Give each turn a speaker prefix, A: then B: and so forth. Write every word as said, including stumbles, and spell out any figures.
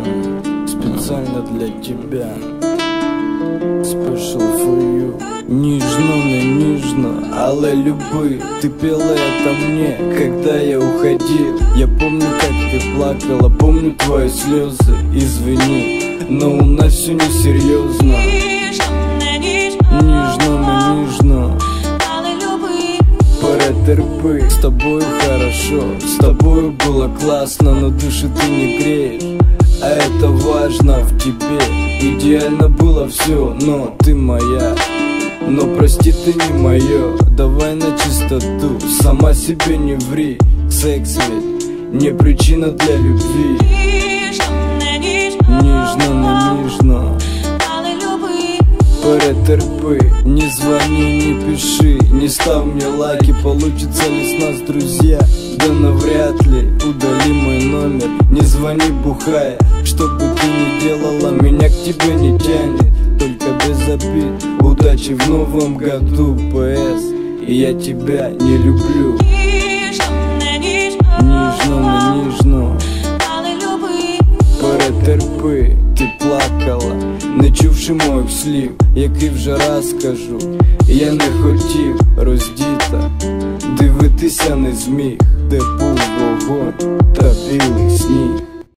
A: Специально для тебя. Special for you. Ніжно, не ніжно, але люби. Ты пела это мне, когда я уходил. Я помню, как ты плакала, помню твои слезы. Извини, но у нас все несерьезно. Ніжно, не ніжно, перетерпи. С тобою хорошо, с тобою было классно, но души ты не греешь, а это важно в тебе. Идеально было все, но ты моя. Но прости, ты не мое. Давай на чистоту, сама себе не ври. Секс ведь не причина для любви. Ніжно, не ніжно, перетерпи. Не звони, не пиши, не ставь мне лайки. Получится ли с нас друзья? Да навряд ли. Удали мой номер, не звони бухая. Что бы ты ни делала, меня к тебе не тянет. Только без обид. Удачи в новом году, ПС. И я тебя не люблю. Ніжно, не ніжно, перетерпи. Ти плакала, не чувши моїх слів, який вже раз кажу. Я не хотів роздіта, дивитися не зміг, де був вогонь та білий сніг.